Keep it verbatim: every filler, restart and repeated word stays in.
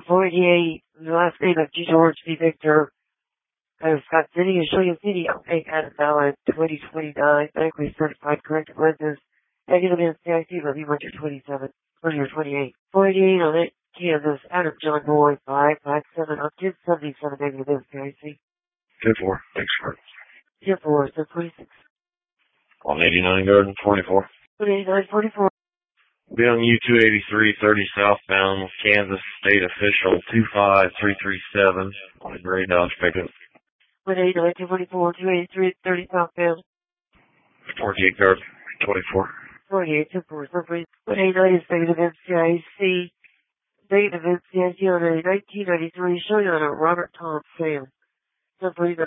forty-eight, the last name of G. George V. Victor, of Scott City, and Shillian City, Update at a ballot, twenty twenty-nine, medically certified corrective lenses, negative N C I C, review one twenty-seven, twenty or twenty-eight. forty-eight on it, Kansas, Adam John Boy, five five seven, up ten seventy-seven, negative N C I C. ten four, thanks for ten four, so twenty-six. On eighty-nine Garden, forty-four. eighty-nine forty-four. Be on U two eighty-three thirty southbound, Kansas State Official two five three three seven on a gray Dodge pickup. one eighty-nine forty-four, two eighty-three thirty southbound. forty-eight Garden, twenty-four. forty-eight, ten four, so three. one eighty-nine is negative N C I C. Negative N C I C on a nineteen ninety-three showing on a Robert Tom Sam. So three.